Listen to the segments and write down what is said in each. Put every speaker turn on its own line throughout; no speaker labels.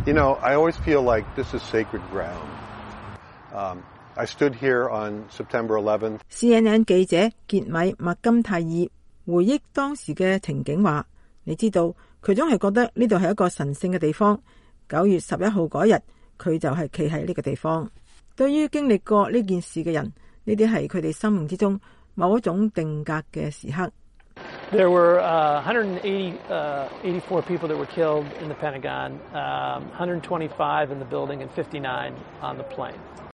You know, I always feel like this is sacred ground. I stood here on September 11th.
CNN 記者傑米麥金泰爾回憶當時嘅情景話：你知道，佢總係覺得呢度係一個神聖嘅地方。9月11號嗰日，佢就係企喺呢個地方。對於經歷過呢件事嘅人，呢啲係佢哋生命之中某一種定格嘅時刻。
There were 184 people that were killed in the Pentagon, 125 in the building, and 59 on the plane.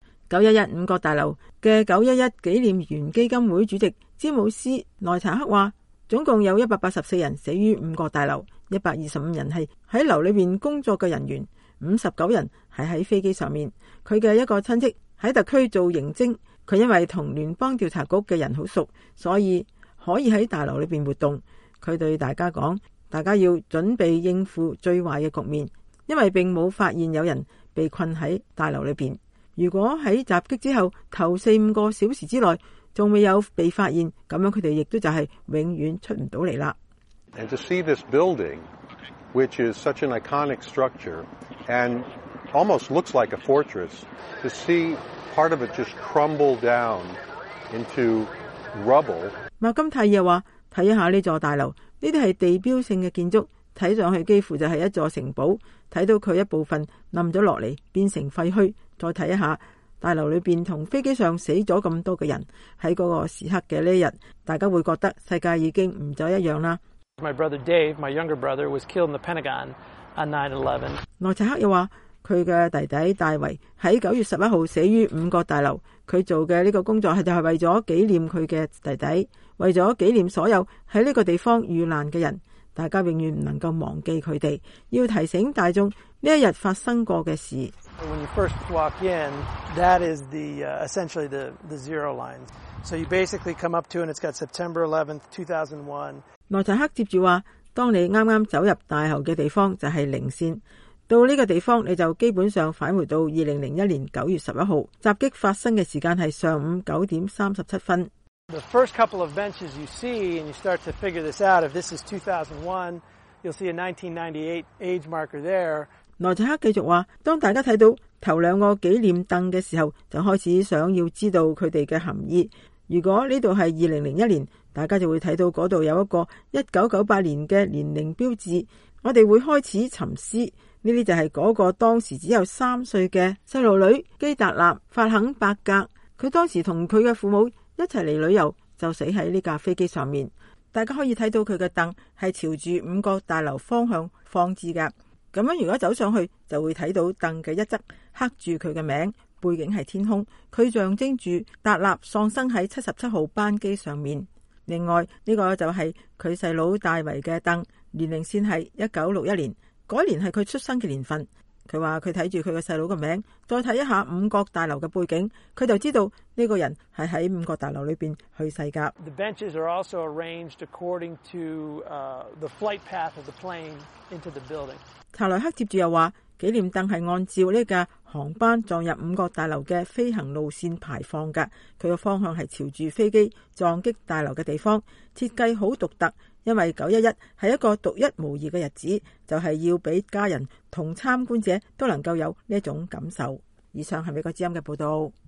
911五角大樓嘅911紀念員基金會主席詹姆斯內查克話，總共有184人死於五角大樓，125人係喺樓裏邊工作嘅人員，59人係喺飛機上面。佢嘅一個親戚喺特區做刑偵，佢因為同聯邦調查局嘅人好熟，所以可以喺大樓裏邊活動。佢對大家講，大家要準備應付最壞嘅局面，因為並冇發現有人被困喺大樓裏邊。如果喺襲擊之後頭4-5個小時之內仲未有被發現，咁樣佢哋亦都就係永遠出唔到嚟啦。
And to see this building, which is such an iconic structure and almost looks like a fortress, to see part of it just crumble down into rubble.
麥金泰爾話：睇一下呢座大樓，呢啲係地標性嘅建築，睇上去幾乎就係一座城堡。睇到佢一部分冧咗落嚟，變成廢墟。再睇一下大樓裏邊同飛機上死咗咁多嘅人，喺嗰個時刻嘅呢一日，大家會覺得世界已經唔再一樣啦。
My brother Dave, my younger brother, was killed in the Pentagon on 9/11.
內查克又話：佢嘅弟弟大衛喺9月11號死於五角大樓。佢做嘅呢個工作就係為咗紀念佢嘅弟弟，為咗紀念所有喺呢個地方遇難嘅人。大家永遠唔能夠忘記佢哋，要提醒大眾呢一日發生過嘅事。
When you first walk in, that is essentially the zero line. So you basically come up to, and it's got September 11th, 2001.
內查克接住話：當你啱啱走入大樓嘅地方就係零線，到呢個地方你就基本上返回到2001年9月11號，襲擊發生嘅時間係上午9點37分。
The first couple of benches you see, and you start to figure this out, if this is 2001, you'll see a 1998 age marker there.
內查克繼續話：當大家睇到頭2個紀念凳嘅時候，就開始想要知道佢哋嘅含義。如果呢度係2001年，大家就會睇到嗰度有一個1998年嘅年齡標誌。我哋會開始沉思，呢啲就係嗰個當時只有3歲嘅細路女基達納法肯伯格。佢當時同佢嘅父母一齊嚟旅遊，就死喺呢架飛機上面。大家可以睇到佢嘅凳係朝住五角大樓方向放置嘅。咁樣如果走上去，就會睇到凳嘅一側刻住佢嘅名，背景係天空，佢象徵住達納喪生喺77號班機上面。另外呢個就係佢細佬大衛嘅凳，年齡線係1961年，嗰年係佢出生嘅年份。佢話佢睇住佢嘅細佬嘅名，再睇一下五角大樓嘅背景，佢就知道呢個人係喺五角大樓裏邊去世噶。
The benches are also arranged according to the flight path of the plane into the building.
查萊克接住又話，紀念凳係按照呢架航班撞入五角大樓嘅飛行路線排放噶，佢個方向係朝住飛機撞擊大樓嘅地方，設計好獨特。因為911係一個獨一無二嘅日子，就係要俾家人同參觀者都能夠有呢一種感受。以上係美國之音嘅報道。